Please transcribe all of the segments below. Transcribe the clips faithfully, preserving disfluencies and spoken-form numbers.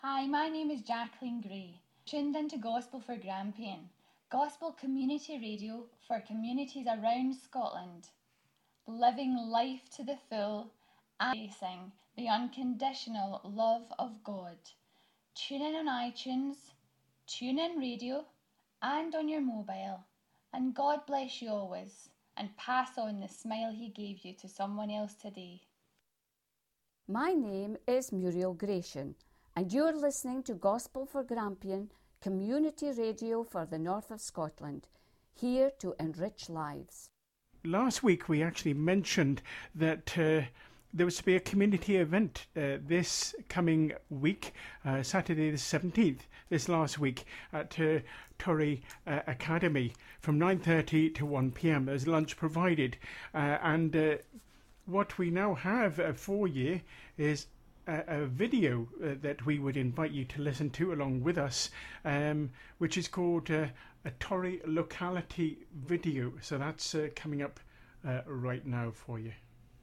Hi, my name is Jacqueline Gray. Tuned into Gospel for Grampian, Gospel Community Radio for communities around Scotland, living life to the full and embracing the unconditional love of God. Tune in on iTunes, tune in radio, and on your mobile. And God bless you always, and pass on the smile He gave you to someone else today. My name is Muriel Gratian, and you're listening to Gospel for Grampian, community radio for the north of Scotland, here to enrich lives. Last week we actually mentioned that uh, there was to be a community event uh, this coming week, uh, Saturday the seventeenth, this last week, at uh, Torry uh, Academy from nine thirty to one p.m. There's lunch provided, uh, and uh, what we now have uh, for you is a, a video uh, that we would invite you to listen to along with us, um, which is called uh, a Torry locality video. So that's uh, coming up uh, right now for you.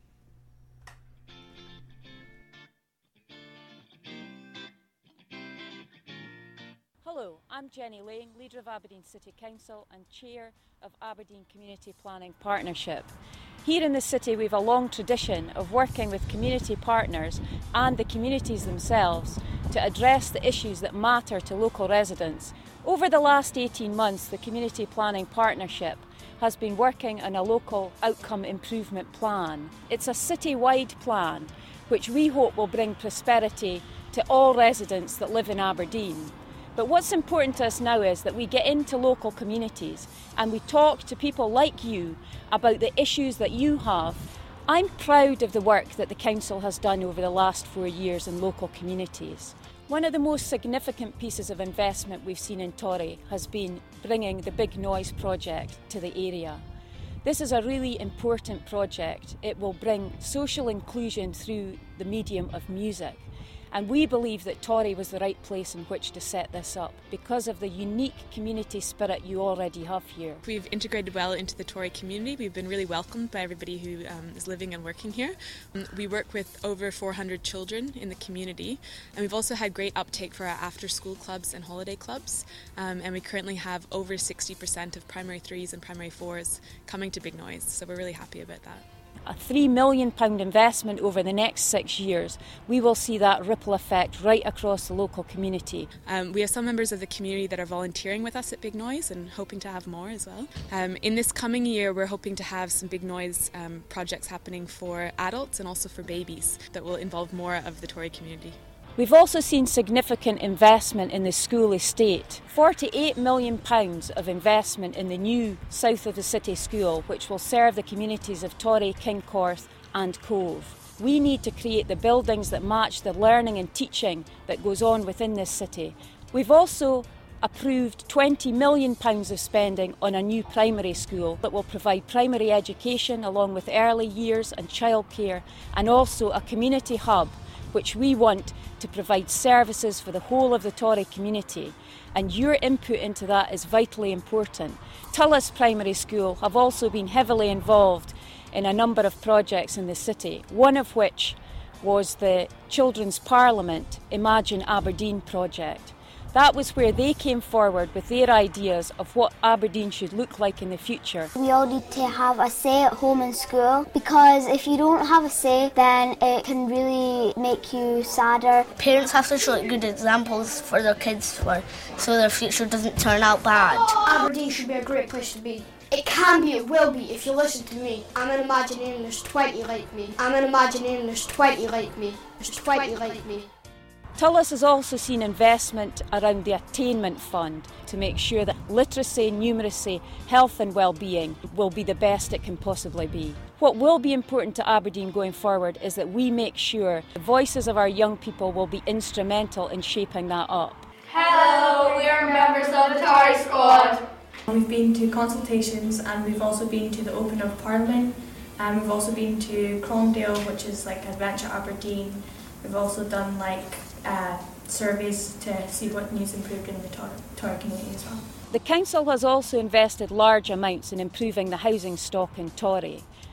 Hello, I'm Jenny Lang, leader of Aberdeen City Council and chair of Aberdeen Community Planning Partnership. Here in the city we have a long tradition of working with community partners and the communities themselves to address the issues that matter to local residents. Over the last eighteen months, the Community Planning Partnership has been working on a local outcome improvement plan. It's a city-wide plan which we hope will bring prosperity to all residents that live in Aberdeen. But what's important to us now is that we get into local communities and we talk to people like you about the issues that you have. I'm proud of the work that the Council has done over the last four years in local communities. One of the most significant pieces of investment we've seen in Torry has been bringing the Big Noise project to the area. This is a really important project. It will bring social inclusion through the medium of music. And we believe that Torry was the right place in which to set this up because of the unique community spirit you already have here. We've integrated well into the Torry community. We've been really welcomed by everybody who um, is living and working here. Um, we work with over four hundred children in the community, and we've also had great uptake for our after-school clubs and holiday clubs. Um, and we currently have over sixty percent of primary threes and primary fours coming to Big Noise, so we're really happy about that. A three million pounds investment over the next six years, we will see that ripple effect right across the local community. Um, we have some members of the community that are volunteering with us at Big Noise and hoping to have more as well. Um, in this coming year, we're hoping to have some Big Noise um, projects happening for adults and also for babies that will involve more of the Torry community. We've also seen significant investment in the school estate. forty-eight million pounds of investment in the new south of the city school, which will serve the communities of Torry, Kincorth and Cove. We need to create the buildings that match the learning and teaching that goes on within this city. We've also approved twenty million pounds of spending on a new primary school that will provide primary education along with early years and childcare, and also a community hub which we want to provide services for the whole of the Torry community, and your input into that is vitally important. Tullis Primary School have also been heavily involved in a number of projects in the city, one of which was the Children's Parliament Imagine Aberdeen project. That was where they came forward with their ideas of what Aberdeen should look like in the future. We all need to have a say at home in school, because if you don't have a say, then it can really make you sadder. Parents have to show good examples for their kids for, so their future doesn't turn out bad. Aberdeen should be a great place to be. It can be, it will be, if you listen to me. I'm an imagineering, there's twenty like me. I'm an imagineering, there's twenty like me. There's twenty like me. Tullis has also seen investment around the Attainment Fund to make sure that literacy, numeracy, health and well-being will be the best it can possibly be. What will be important to Aberdeen going forward is that we make sure the voices of our young people will be instrumental in shaping that up. Hello, we are members of the Torry Squad. We've been to consultations and we've also been to the Open of Parliament, and we've also been to Cromdale, which is like Adventure Aberdeen. We've also done like uh, surveys to see what needs improved in the Torry community as well. The council has also invested large amounts in improving the housing stock in Torry.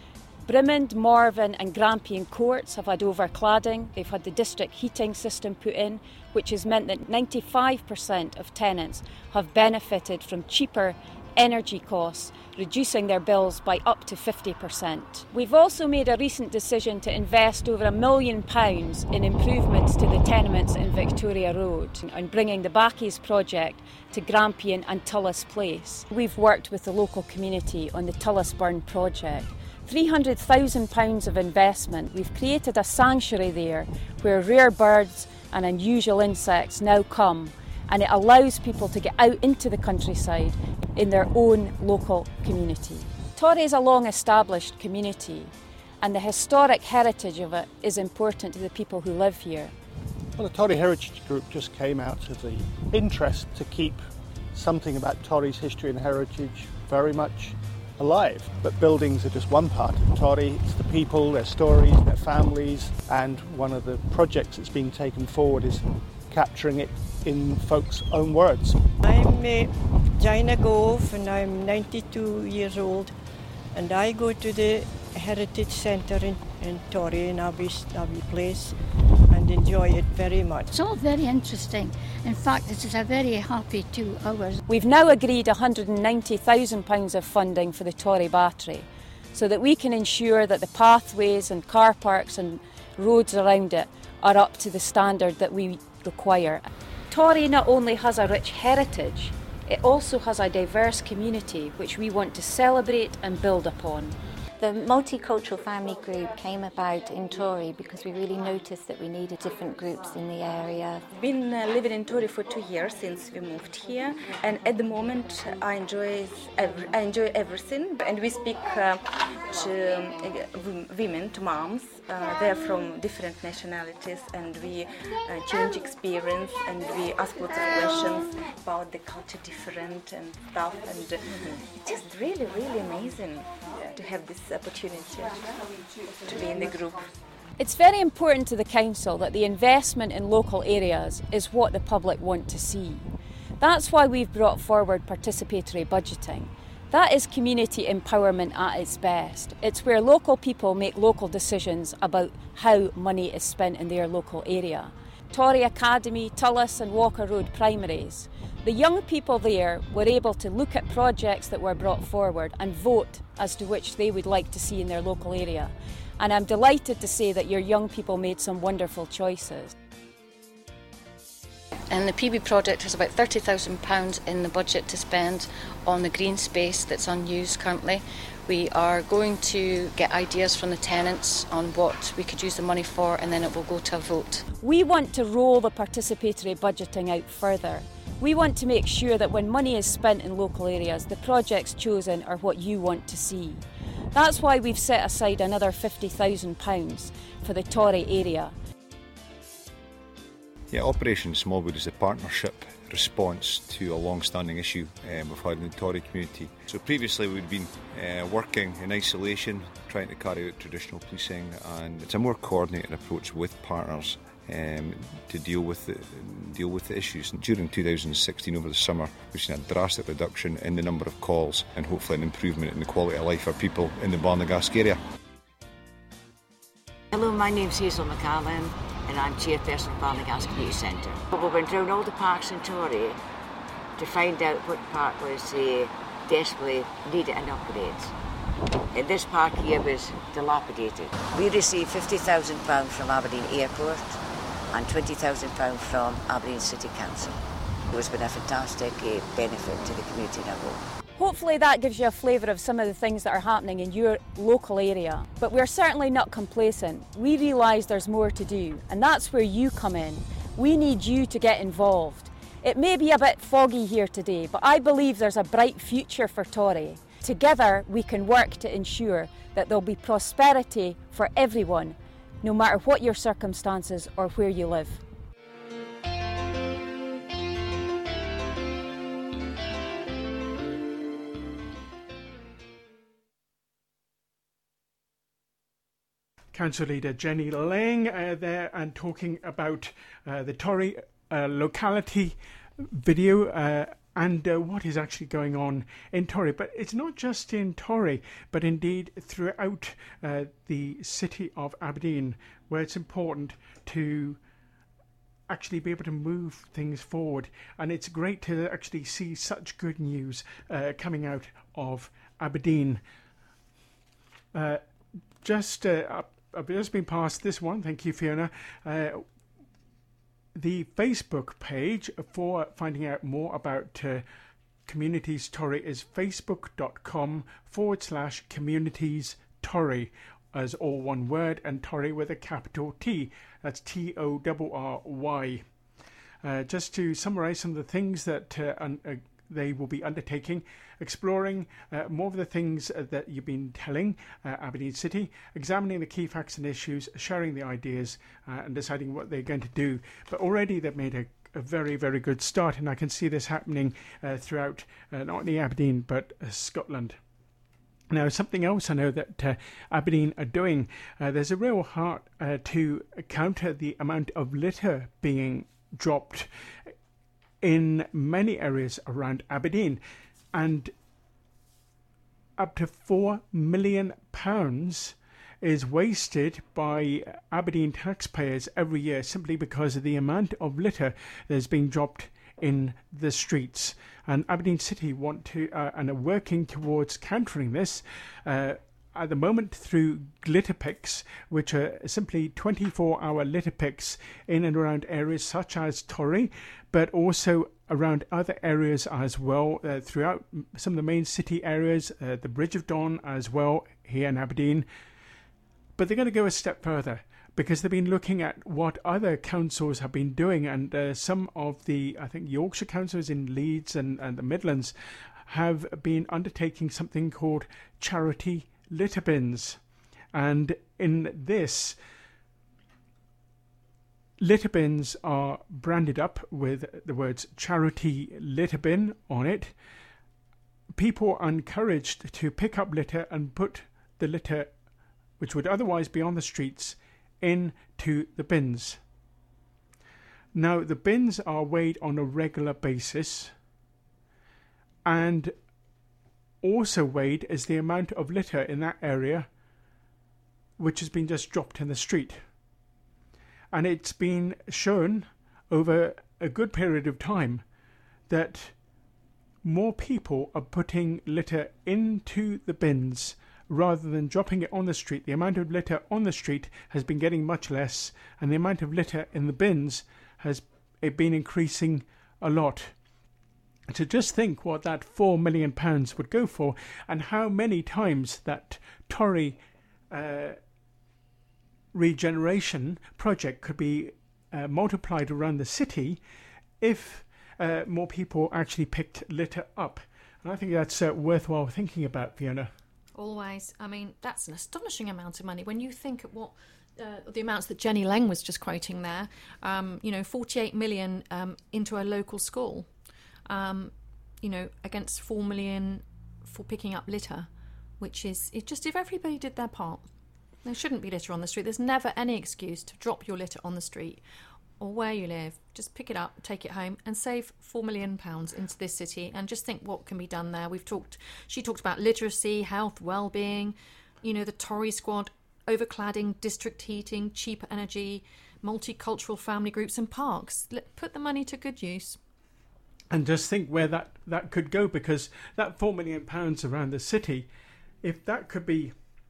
Brimond, Morven and Grampian courts have had overcladding. They've had the district heating system put in, which has meant that ninety-five percent of tenants have benefited from cheaper energy costs, reducing their bills by up to fifty percent. We've also made a recent decision to invest over a million pounds in improvements to the tenements in Victoria Road and bringing the Bacchies project to Grampian and Tullis Place. We've worked with the local community on the Tullisburn project. three hundred thousand pounds of investment. We've created a sanctuary there where rare birds and unusual insects now come, and it allows people to get out into the countryside in their own local community. Torry is a long-established community, and the historic heritage of it is important to the people who live here. Well, the Torry Heritage Group just came out of the interest to keep something about Torry's history and heritage very much alive. But buildings are just one part of Torry. It's the people, their stories, their families, and one of the projects that's being taken forward is capturing it in folks' own words. I'm uh, Jaina Gove and I'm ninety-two years old, and I go to the Heritage Centre in, in Torry, in Abbey, Abbey Place, and enjoy it very much. It's all very interesting. In fact, this is a very happy two hours. We've now agreed one hundred ninety thousand pounds of funding for the Torry Battery so that we can ensure that the pathways and car parks and roads around it are up to the standard that we require. Torry not only has a rich heritage, it also has a diverse community which we want to celebrate and build upon. The multicultural family group came about in Torry because we really noticed that we needed different groups in the area. I've been uh, living in Torry for two years since we moved here, and at the moment I enjoy every, I enjoy everything. And we speak uh, to um, women, to moms. Uh, they're from different nationalities, and we uh, change experience, and we ask lots of questions about the culture different and stuff. And uh, it's just really, really amazing to have this opportunity to be in the group. It's very important to the council that the investment in local areas is what the public want to see. That's why we've brought forward participatory budgeting. That is community empowerment at its best. It's where local people make local decisions about how money is spent in their local area. Torry Academy, Tullis and Walker Road primaries. The young people there were able to look at projects that were brought forward and vote as to which they would like to see in their local area. And I'm delighted to say that your young people made some wonderful choices. And the P B project has about thirty thousand pounds in the budget to spend on the green space that's unused currently. We are going to get ideas from the tenants on what we could use the money for, and then it will go to a vote. We want to roll the participatory budgeting out further. We want to make sure that when money is spent in local areas, the projects chosen are what you want to see. That's why we've set aside another fifty thousand pounds for the Torry area. Yeah, Operation Smallwood is a partnership response to a long-standing issue um, we've had in the Torry community. So previously we'd been uh, working in isolation, trying to carry out traditional policing, and it's a more coordinated approach with partners um, to deal with the, deal with the issues. And during two thousand sixteen, over the summer, we've seen a drastic reduction in the number of calls and hopefully an improvement in the quality of life for people in the Barnagask area. Hello, my name's Hazel McAllen, and I'm chairperson of Barnagask Community Centre. We went round all the parks in Torry to find out what park was uh, desperately needed an upgrade. And this park here was dilapidated. We received fifty thousand pounds from Aberdeen Airport and twenty thousand pounds from Aberdeen City Council. It has been a fantastic uh, benefit to the community in a whole. Hopefully that gives you a flavour of some of the things that are happening in your local area. But we're certainly not complacent. We realise there's more to do, and that's where you come in. We need you to get involved. It may be a bit foggy here today, but I believe there's a bright future for Torry. Together we can work to ensure that there'll be prosperity for everyone, no matter what your circumstances or where you live. Council Leader Jenny Lang uh, there, and talking about uh, the Torry uh, locality video uh, and uh, what is actually going on in Tory. But it's not just in Tory, but indeed throughout uh, the city of Aberdeen, where it's important to actually be able to move things forward. And it's great to actually see such good news uh, coming out of Aberdeen. Uh, just, uh, I've just been past this one. Thank you, Fiona. Uh, The Facebook page for finding out more about uh, Communities Tory is facebook.com forward slash communities Tory, as all one word, and Tory with a capital T. That's T O R R Y. Uh, just to summarise some of the things that uh, un- uh, they will be undertaking: exploring uh, more of the things uh, that you've been telling uh, Aberdeen City, examining the key facts and issues, sharing the ideas uh, and deciding what they're going to do. But already they've made a, a very, very good start, and I can see this happening uh, throughout uh, not only Aberdeen but uh, Scotland. Now, something else I know that uh, Aberdeen are doing, uh, there's a real heart uh, to counter the amount of litter being dropped in many areas around Aberdeen, and up to four million pounds is wasted by Aberdeen taxpayers every year simply because of the amount of litter that's being dropped in the streets. And Aberdeen City want to uh, and are working towards countering this uh, at the moment through litter picks, which are simply twenty-four hour litter picks in and around areas such as Tory, but also around other areas as well, uh, throughout some of the main city areas, uh, the Bridge of Don as well here in Aberdeen. But they're going to go a step further, because they've been looking at what other councils have been doing, and uh, some of the, I think, Yorkshire councils in Leeds and, and the Midlands have been undertaking something called charity litter bins. And in this, litter bins are branded up with the words charity litter bin on it. People are encouraged to pick up litter and put the litter, which would otherwise be on the streets, into the bins. Now, the bins are weighed on a regular basis, and also weighed is the amount of litter in that area which has been just dropped in the street. And it's been shown over a good period of time that more people are putting litter into the bins rather than dropping it on the street. The amount of litter on the street has been getting much less, and the amount of litter in the bins has it been increasing a lot. To just think what that four million pounds would go for, and how many times that Tory uh, regeneration project could be uh, multiplied around the city if uh, more people actually picked litter up. And I think that's uh, worthwhile thinking about, Fiona. Always. I mean, that's an astonishing amount of money when you think of what uh, the amounts that Jenny Lang was just quoting there. Um, you know, forty-eight million um, into a local school, um, you know, against four million for picking up litter, which is it just if everybody did their part. There shouldn't be litter on the street. There's never any excuse to drop your litter on the street or where you live. Just pick it up, take it home, and save four million pounds into this city. And just think what can be done there. We've talked. She talked about literacy, health, well-being. You know, the Tory squad, overcladding, district heating, cheaper energy, multicultural family groups, and parks. Put the money to good use. And just think where that, that could go, because that four million pounds around the city, if that could be.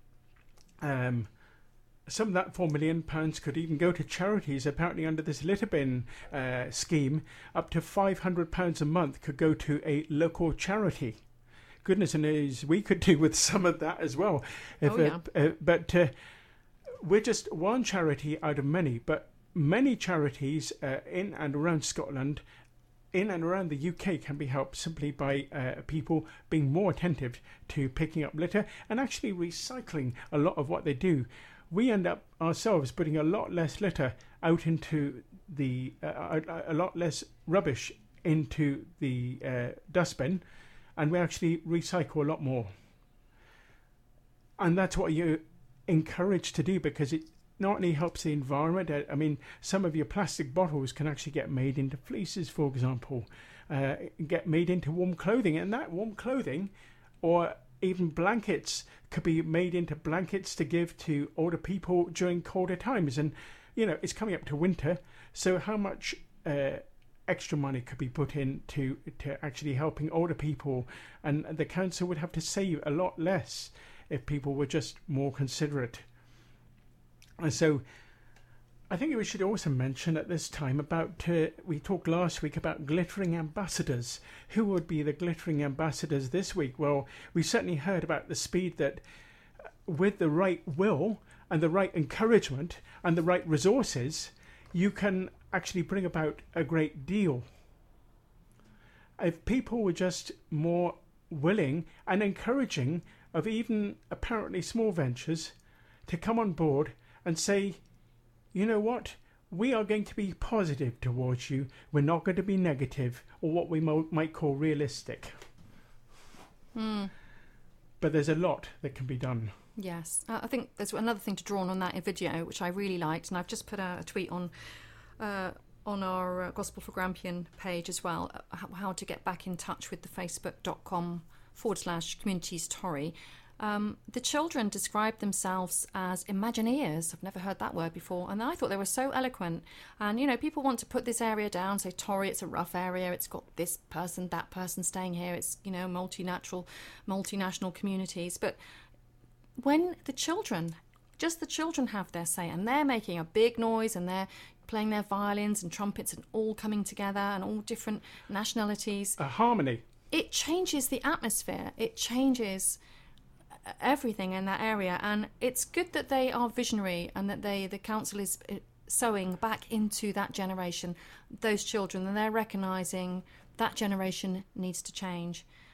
Um, some of that four million pounds could even go to charities. Apparently, under this litter bin uh, scheme, up to five hundred pounds a month could go to a local charity. Goodness knows we could do with some of that as well. If oh, yeah. uh, uh, but uh, we're just one charity out of many. But many charities uh, in and around Scotland, in and around the U K, can be helped simply by uh, people being more attentive to picking up litter and actually recycling a lot of what they do. We end up ourselves putting a lot less litter out into the, uh, a, a lot less rubbish into the uh, dustbin, and we actually recycle a lot more. And that's what you're encouraged to do, because it not only helps the environment, uh, I mean, some of your plastic bottles can actually get made into fleeces, for example, uh, get made into warm clothing, and that warm clothing, or even blankets, could be made into blankets to give to older people during colder times. And, you know, it's coming up to winter, so how much uh, extra money could be put in to, to actually helping older people, and the council would have to save a lot less if people were just more considerate. And so I think we should also mention at this time about, uh, we talked last week about glittering ambassadors. Who would be the glittering ambassadors this week? Well, we certainly heard about the speed that with the right will and the right encouragement and the right resources, you can actually bring about a great deal. If people were just more willing and encouraging of even apparently small ventures to come on board and say, you know what, we are going to be positive towards you. We're not going to be negative, or what we mo- might call realistic. Mm. But there's a lot that can be done. Yes. Uh, I think there's another thing to draw on on that video, which I really liked, and I've just put a, a tweet on uh, on our uh, Gospel for Grampian page as well, uh, how, how to get back in touch with the facebook.com forward slash communities Torry. Um, the children described themselves as Imagineers. I've never heard that word before, and I thought they were so eloquent. And, you know, people want to put this area down, say, Torry, it's a rough area, it's got this person, that person staying here, it's, you know, multinational, multinational communities. But when the children, just the children have their say, and they're making a big noise, and they're playing their violins and trumpets and all coming together and all different nationalities. A harmony. It changes the atmosphere. It changes everything in that area, and it's good that they are visionary and that they the council is sowing back into that generation, those children, and they're recognising that generation needs to change.